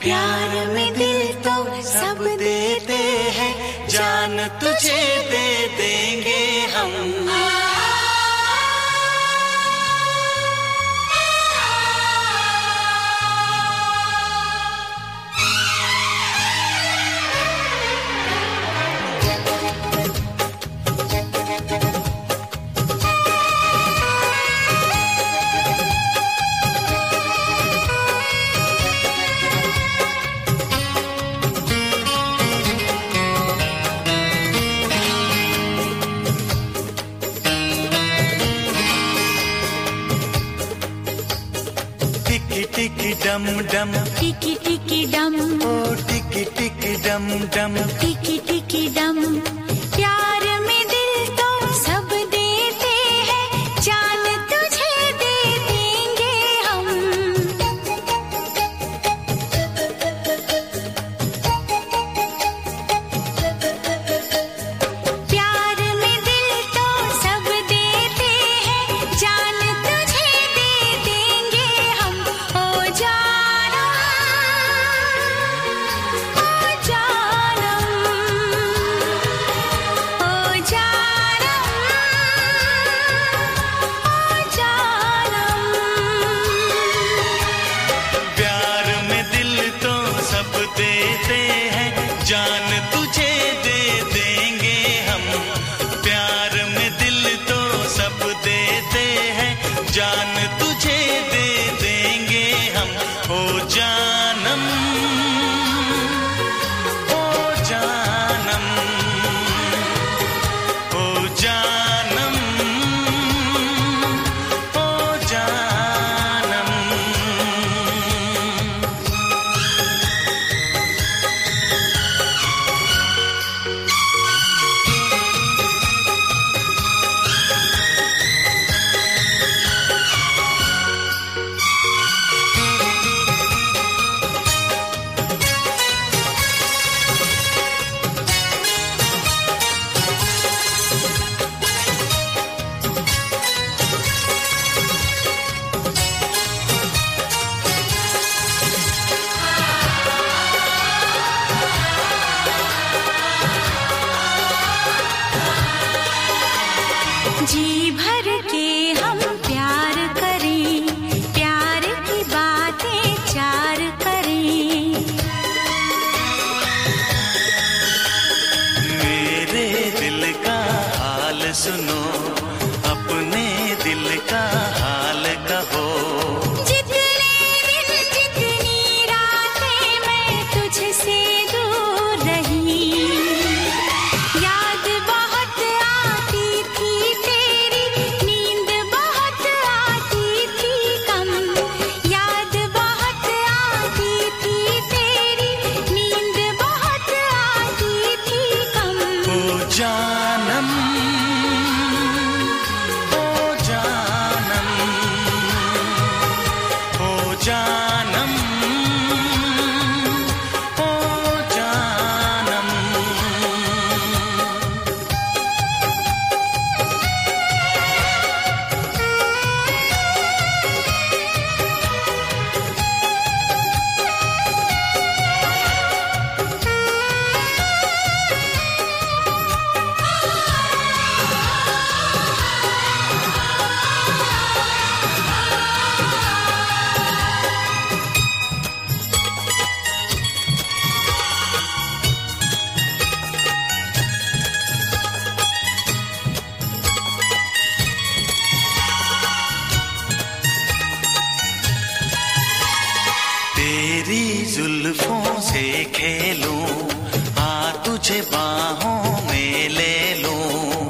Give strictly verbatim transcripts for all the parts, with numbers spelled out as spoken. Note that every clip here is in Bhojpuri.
प्यार में दिल तो सब देते हैं, जान तुझे दे देंगे हम। टिकी डम डम, टिकी टिकी डम, ओ टिकी टिकी डम डम, टिकी टिकी डम। प्यार में दिल तो सब देते हैं, जान तुझे दे देंगे हम। प्यार में दिल तो सब देते हैं, जान तुझे दे देंगे हम। ओ जानम, ओ जानम, ओ जानम, ओ जानम। प्यार में दिल तो सब देते हैं, जान तुझे दे देंगे हम। प्यार में दिल तो सब देते हैं, जान तुझे दे देंगे हम। ओ जानम, ओ जानम, ओ जानम, ओ जानम। जी भर के हम प्यार करें, प्यार की बातें चार करें। मेरे दिल का हाल सुनो, अपने दिल का हाल कहो। जितने दिन जितनी रातें मैं तुझसे दूर रही, याद बहुत आती थी तेरी, नींद बहुत आती थी कम। याद बहुत आती थी तेरी, नींद बहुत आती थी कम। ओ जानम, ओ जानम, ओ जानम, ओ जानम। तेरी जुल्फों से खेलूं, आ तुझे बाहों में ले लूं।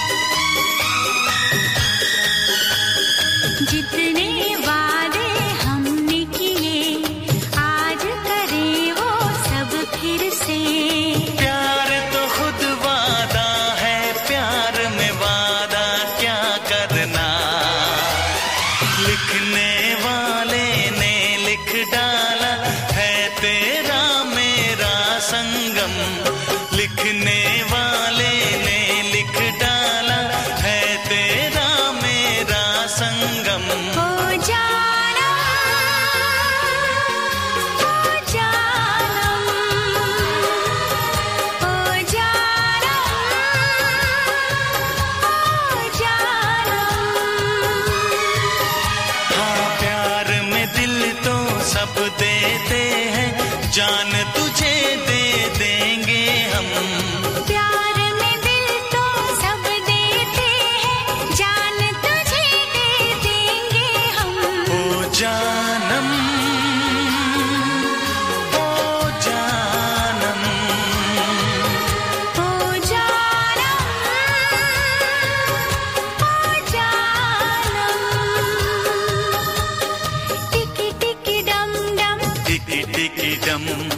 जितने वादे हमने किए, आज करें वो सब फिर से। प्यार तो खुद वादा है, प्यार में वादा क्या करना। लिखने वाले ने लिख डाला है तेरा मेरा संगम। लिखने वाले ने लिख डाला है तेरा मेरा संगम। ओ जानम, ओ जानम, टिकी डम।